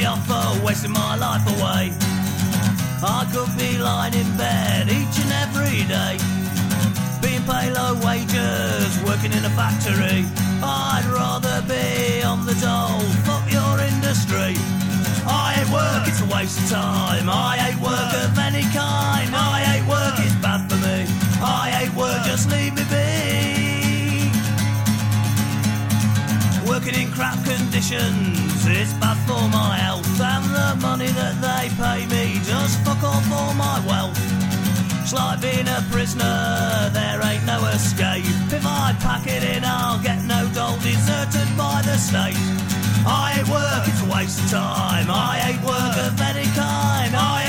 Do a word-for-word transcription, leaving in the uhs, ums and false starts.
off for wasting my life away. I could be lying in bed each and every day, being paid low wages, working in a factory. I'd rather be on the dole, fuck your industry. I hate work, it's a waste of time. I hate work of any kind. I hate work, it's bad for me. I hate work, just leave me be. Working in crap conditions, it's bad for my health. And the money that they pay me just fuck all for my wealth. It's like being a prisoner, there ain't no escape. If I pack it in, I'll get no dole, deserted by the state. I hate work, it's a waste of time. I hate work of any kind. I